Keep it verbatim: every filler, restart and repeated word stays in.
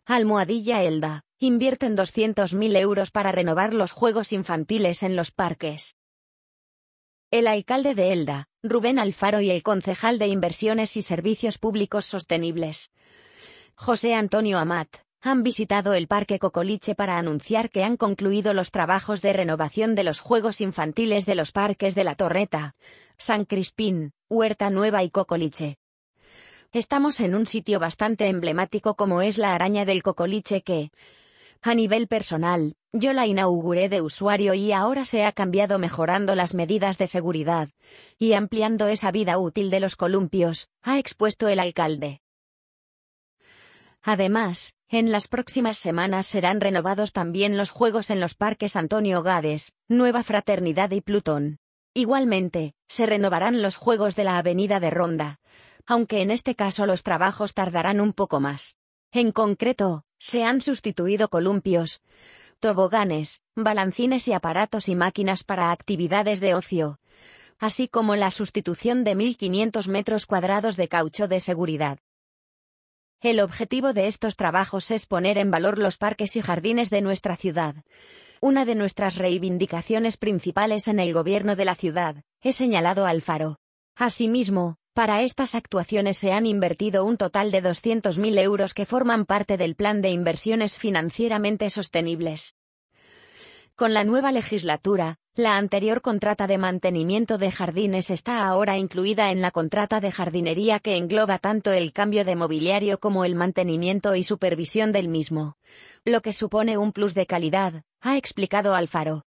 Almohadilla Elda, invierten doscientos mil euros para renovar los juegos infantiles en los parques. El alcalde de Elda, Rubén Alfaro, y el concejal de Inversiones y Servicios Públicos Sostenibles, José Antonio Amat, han visitado el Parque Cocoliche para anunciar que han concluido los trabajos de renovación de los juegos infantiles de los parques de La Torreta, San Crispín, Huerta Nueva y Cocoliche. Estamos en un sitio bastante emblemático como es la Araña del Cocoliche que, a nivel personal, yo la inauguré de usuario y ahora se ha cambiado mejorando las medidas de seguridad y ampliando esa vida útil de los columpios, ha expuesto el alcalde. Además, en las próximas semanas serán renovados también los juegos en los parques Antonio Gades, Nueva Fraternidad y Plutón. Igualmente, se renovarán los juegos de la Avenida de Ronda, aunque en este caso los trabajos tardarán un poco más. En concreto, se han sustituido columpios, toboganes, balancines y aparatos y máquinas para actividades de ocio, así como la sustitución de mil quinientos metros cuadrados de caucho de seguridad. El objetivo de estos trabajos es poner en valor los parques y jardines de nuestra ciudad, una de nuestras reivindicaciones principales en el gobierno de la ciudad, he señalado Alfaro. Asimismo, para estas actuaciones se han invertido un total de doscientos mil euros que forman parte del Plan de Inversiones Financieramente Sostenibles. Con la nueva legislatura, la anterior contrata de mantenimiento de jardines está ahora incluida en la contrata de jardinería que engloba tanto el cambio de mobiliario como el mantenimiento y supervisión del mismo, lo que supone un plus de calidad, ha explicado Alfaro.